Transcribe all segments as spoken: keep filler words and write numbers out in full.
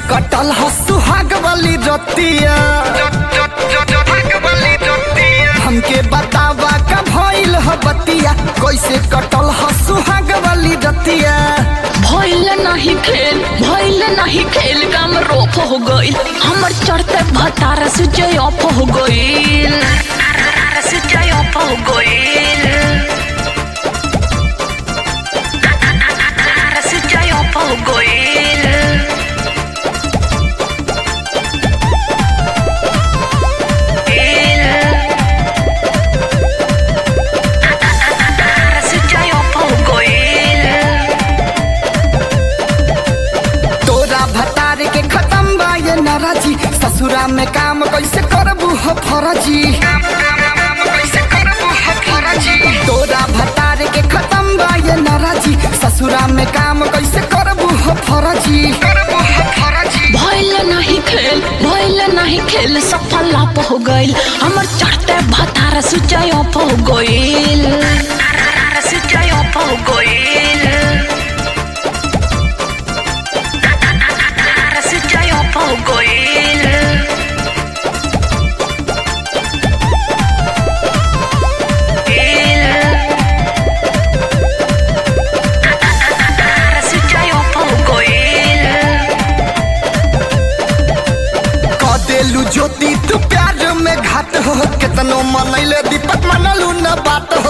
कटल ह सुहाग वाली रतिया हमके बतावा का भइल ह बतिया कैसे कटल ह सुहाग वाली रतिया भइल नहीं खेल भइल नहीं खेल काम रोप हो गइल हमर चढ़ते भतार से जय ऑफ हो गइल से जय ऑफ हो गइल से जय ऑफ हो गइल ससुरा में काम कैसे करबू हो फरजी तोरा भतार के खत्म बा ये नाराजी ससुरा में काम कैसे करबू हो फरजी भइल नहीं खेल भइल नहीं खेल सफल आप हो गइल हमर चढ़ते भतार से जय ऑफ हो गइल से जय ऑफ हो गइल से जय ऑफ हो गइल ज्योति तू प्यार में घाट हो कितनो मनैले दीपक मनलू न बात हो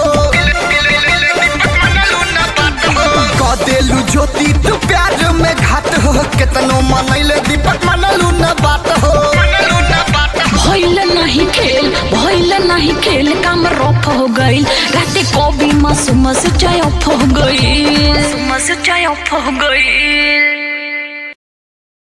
कदेलू ज्योति तू प्यार में घाट हो कितनो मनैले दीपक मनलू न बात हो भइल नहीं खेल भइल नहीं खेल काम रोप हो गइल राते को भी मासूम से जय ऑफ हो गइल मासूम से जय ऑफ हो गइल।